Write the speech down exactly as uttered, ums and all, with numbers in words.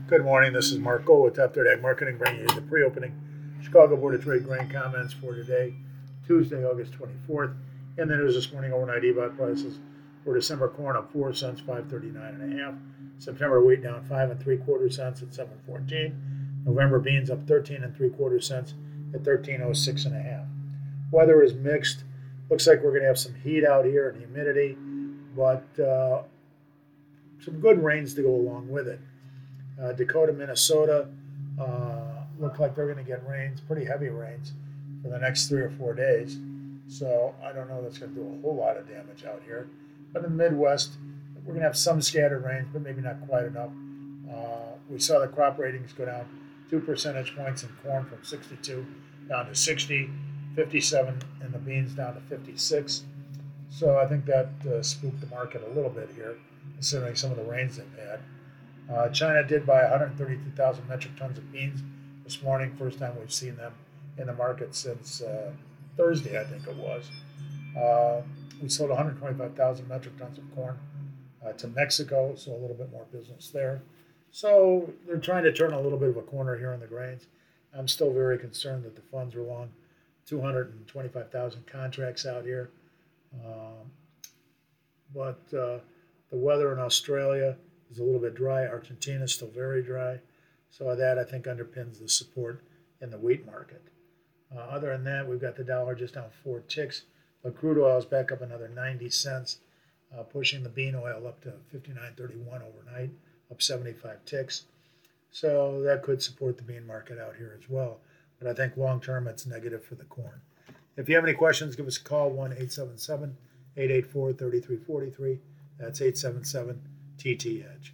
Good morning. This is Mark Gold with Top thirty Ag Marketing, bringing you the pre-opening Chicago Board of Trade grain comments for today, Tuesday, August twenty-fourth. In the news this morning, overnight E B O T prices for December corn up four cents, five thirty-nine and a half. September wheat down five and three quarter cents at seven fourteen. November beans up thirteen and three quarter cents at thirteen oh six and a half. Weather is mixed. Looks like we're going to have some heat out here and humidity, but uh, some good rains to go along with it. Uh, Dakota, Minnesota, uh, look like they're going to get rains, pretty heavy rains, for the next three or four days. So I don't know that's going to do a whole lot of damage out here. But in the Midwest, we're going to have some scattered rains, but maybe not quite enough. Uh, we saw the crop ratings go down two percentage points in corn from sixty-two down to sixty, fifty-seven in the beans down to fifty-six. So I think that uh, spooked the market a little bit here, considering some of the rains they've had. Uh, China did buy one hundred thirty-two thousand metric tons of beans this morning. First time we've seen them in the market since uh, Thursday, I think it was. Uh, we sold one hundred twenty-five thousand metric tons of corn uh, to Mexico, so a little bit more business there. So they're trying to turn a little bit of a corner here in the grains. I'm still very concerned that the funds are long two hundred twenty-five thousand contracts out here. Um, but uh, the weather in Australia is a little bit dry. Argentina is still very dry. So that, I think, underpins the support in the wheat market. Uh, other than that, we've got the dollar just down four ticks. But crude oil is back up another ninety cents, uh, pushing the bean oil up to fifty-nine thirty-one overnight, up seventy-five ticks. So that could support the bean market out here as well. But I think long-term, it's negative for the corn. If you have any questions, give us a call, one eight seven seven, eight eight four, three three four three. That's eight seven seven T T Edge.